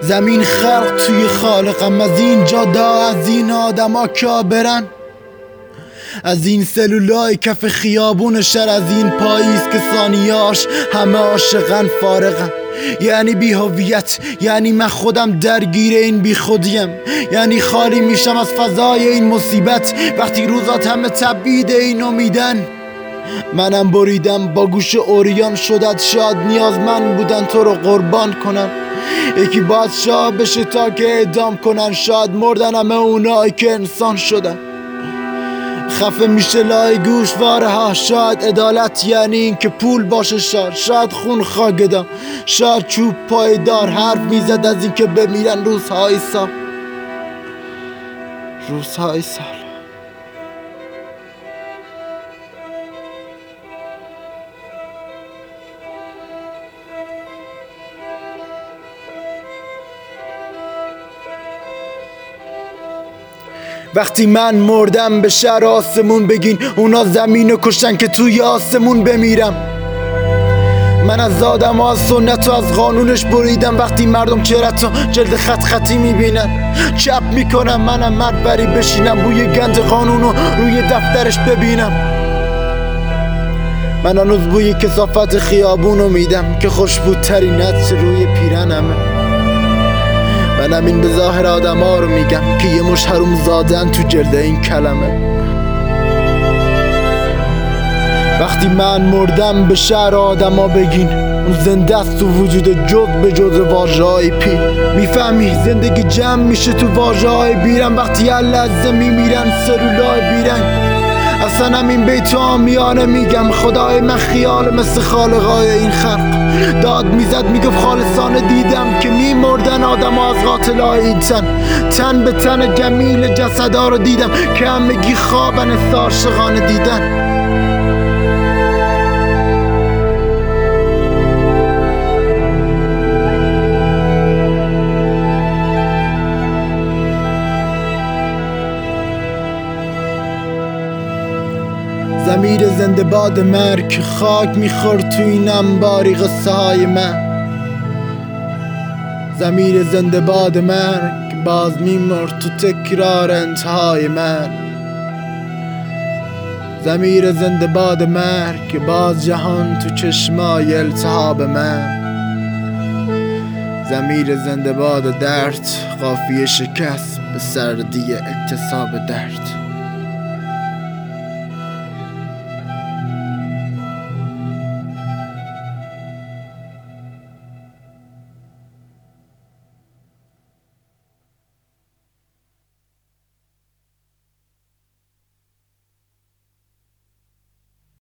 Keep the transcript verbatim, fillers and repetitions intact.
زمین خلق توی خالقم، از این جادا از این آدما کابرن، از این سلولای کف خیابون شهر، از این پاییز که ثانیاش همه عاشقن فارغن. یعنی بی هویت، یعنی من خودم درگیر این بی خودیم، یعنی خالی میشم از فضای این مصیبت وقتی روزات همه تبعید این امیدن. منم بریدم با گوش اوریان شدت، شاید نیازمند بودن تو رو قربان کنن. یکی باید شاه بشه تا که اعدام کنن، شاید مردن همه اونایی که انسان شدن. خفه میشه لای گوشواره ها، شاید عدالت یعنی این که پول باشه شار، شاید خون خاگدان، شاید چوب پایدار حرف میزد از این که بمیرن روزهای سال، روزهای سال. وقتی من مردم به شهر آسمون بگین اونا زمینو کشتن که توی آسمون بمیرم. من از آدم ها از سنت و از قانونش بریدم. وقتی مردم چهرتو جلد خط خطی میبینن چپ میکنم، منم مرد بری بشینم بوی گند قانونو روی دفترش ببینم. من هنوز بوی کثافت خیابونو میدم که خوشبودترین عطر روی پیرنمه. منم این به ظاهر آدم ها رو میگم که یه مش حروم زادن تو جلد این کلمه. وقتی من مردم به شهر آدم ها بگین اون زنده است تو وجود جز به جز واژه های پیر. میفهمی زندگی جمع میشه تو واژه های بیرن، وقتی هر لحظه میمیرن سلولای بیرن. اصلا همین بیتو آمیانه میگم خدای من خیال مثل خالقای این خلق داد میزد میگفت خالصانه دیدم که میمردن آدم ها از قاتلای این تن. تن به تن جمیل جسدا رو دیدم که همگی خوابن است عاشقانه دیدن. ضمیر زنده باد مرگ خاک میخورد تو این انباری قصه های من. ضمیر زنده باد مرگ باز میمرد تو تکرار انتهای من. ضمیر زنده باد مرگ باز جهان تو چشمای التهاب من. ضمیر زنده باد درد قافیه شکست به سردی اکتساب درد.